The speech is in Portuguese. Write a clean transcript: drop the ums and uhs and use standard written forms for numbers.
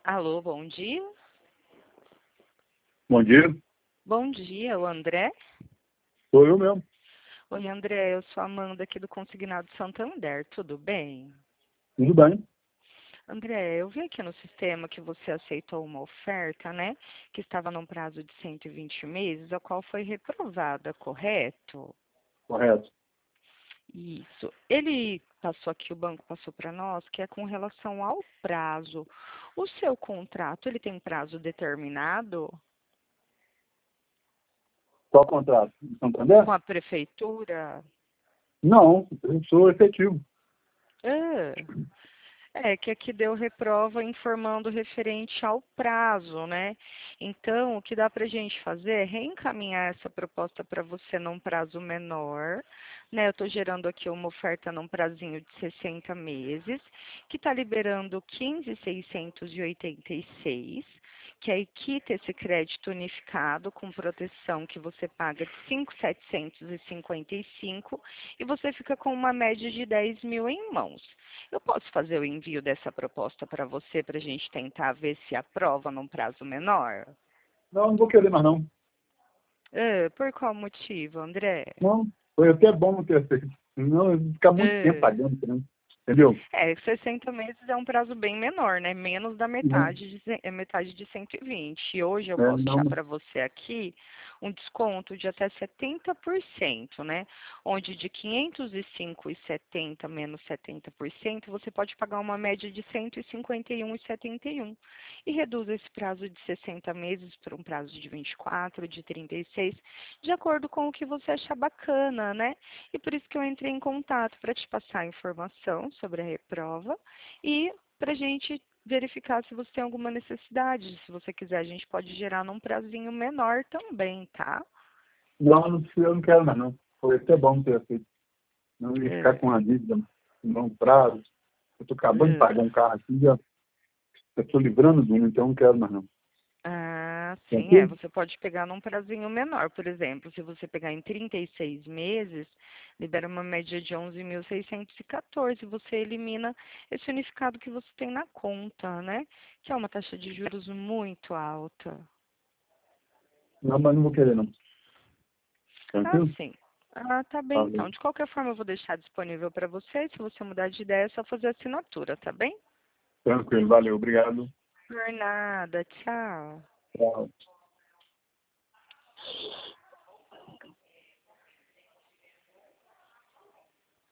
Alô, bom dia. Bom dia, Bom dia, o André. sou eu mesmo. Oi, André, eu sou a Amanda aqui do Consignado Santander, tudo bem? Tudo bem? André, eu vi aqui no sistema que você aceitou uma oferta, né? Que estava num prazo de 120 meses, a qual foi reprovada, correto? Correto. Isso. Ele passou aqui, o banco passou para nós, que é com relação ao prazo. O seu contrato, ele tem prazo determinado Qual contrato? De Santander? com a prefeitura? Não, eu sou efetivo. Ah. É, que aqui deu reprova informando referente ao prazo, né? Então, o que dá para a gente fazer é reencaminhar essa proposta para você num prazo menor, né? Eu estou gerando aqui uma oferta num prazinho de 60 meses, que está liberando 15.686, que aí quita esse crédito unificado com proteção que você paga de 5.755 e você fica com uma média de 10 mil em mãos. Eu posso fazer o envio dessa proposta para você para a gente tentar ver se aprova num prazo menor? Não, não vou querer mais não. Por qual motivo, André? Não, foi até bom não ter feito. Não, eu vou ficar muito tempo Ah, pagando, né? Entendeu? 60 meses é um prazo bem menor, né? Menos da metade metade de 120. E hoje eu posso tirar Não, para você aqui um desconto de até 70%, né? Onde de 505,70 menos 70%, você pode pagar uma média de 151,71. E reduz esse prazo de 60 meses para um prazo de 24, de 36, de acordo com o que você achar bacana, né? E por isso que eu entrei em contato para te passar a informação sobre a reprova e para a gente verificar se você tem alguma necessidade. Se você quiser, a gente pode gerar num prazinho menor também, tá? eu não quero mais não. Foi até bom não ter feito. Não ia ficar É, com a dívida em longo prazo. Eu estou acabando de pagar é. um carro aqui, já estou livrando de um, então eu não quero mais não. Ah, sim, Tranquilo? você pode pegar num prazinho menor. Por exemplo, se você pegar em 36 meses, libera uma média de 11.614. Você elimina esse unificado que você tem na conta, né? Que é uma taxa de juros muito alta. Não, mas não vou querer não. Ah, Tranquilo? sim. Ah, tá bem Valeu. então. De qualquer forma, eu vou deixar disponível para você. Se você mudar de ideia, é só fazer a assinatura, tá bem? Tranquilo, valeu. Obrigado. Por nada. Tchau. Tchau.